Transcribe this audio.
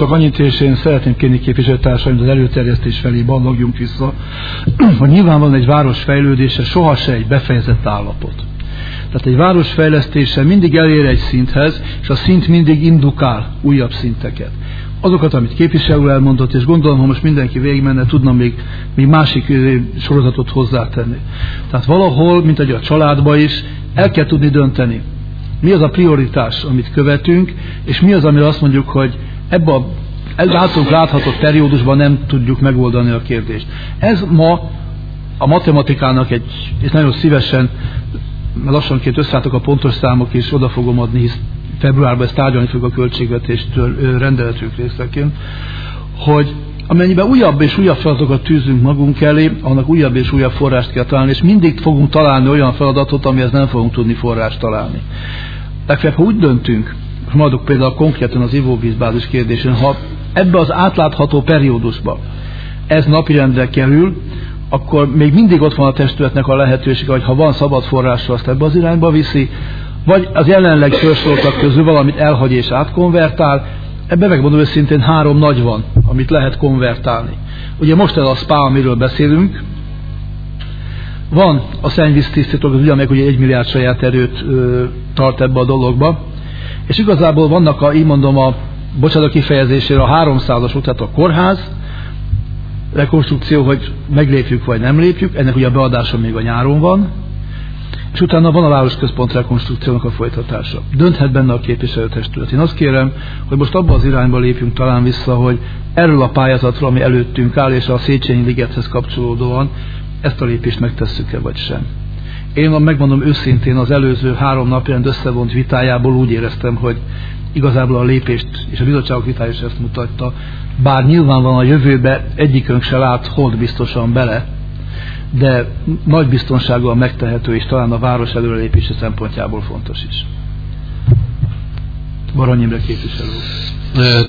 csak annyit, és én szeretném kérni képviselőtársaim, az előterjesztés felé ballogjunk vissza, hogy nyilvánvalóan egy város fejlődése sohasem egy befejezett állapot. Tehát egy város fejlesztése mindig elér egy szinthez, és a szint mindig indukál újabb szinteket. Azokat, amit képviselő úr elmondott, és gondolom, ha most mindenki végigmenne, tudna még másik sorozatot hozzátenni. Tehát valahol, mint ahogy a családba is, el kell tudni dönteni. Mi az a prioritás, amit követünk, és mi az, amire azt mondjuk, hogy ebben általunk láthatott periódusban nem tudjuk megoldani a kérdést. Ez ma a matematikának és nagyon szívesen, mert lassanként összeálltak a pontos számok, és oda fogom adni, hisz februárban ezt tárgyalni fog a költségvetéstől rendeletünk részeként, hogy amennyiben újabb és újabb feladatokat tűzünk magunk elé, annak újabb és újabb forrást kell találni, és mindig fogunk találni olyan feladatot, amihez nem fogunk tudni forrást találni. Legfeljebb, ha úgy döntünk, és maradok például konkrétan az ivóvízbázis kérdésén, ha ebbe az átlátható periódusba ez napirendre kerül, akkor még mindig ott van a testületnek a lehetősége, hogy ha van szabad forrásra, azt ebbe az irányba viszi, vagy az jelenleg felsoroltak közül valamit elhagy és átkonvertál. Ebben megmondom őszintén 3 nagy van, amit lehet konvertálni. Ugye most ez a SPA, amiről beszélünk, van a szennyvíztisztító, az ugyanek ugye 1 milliárd saját erőt tart ebbe a dologba, és igazából vannak így mondom bocsánat kifejezésére a 300-as út, tehát a kórház rekonstrukció, hogy meglépjük vagy nem lépjük, ennek ugye a beadása még a nyáron van, és utána van a városközpont rekonstrukciónak a folytatása. Dönthet benne a képviselőtestület. Én azt kérem, hogy most abba az irányba lépjünk talán vissza, hogy erről a pályázatról, ami előttünk áll, és a Széchenyi ligethez kapcsolódóan ezt a lépést megtesszük-e vagy sem. Én megmondom őszintén, az előző 3 napján összevont vitájából úgy éreztem, hogy igazából a lépést, és a bizottságok vitája is ezt mutatta, bár nyilvánvalóan a jövőbe egyikünk se lát hold biztosan bele, de nagy biztonsággal megtehető, és talán a város előrelépése szempontjából fontos is. Barany Imre képviselő.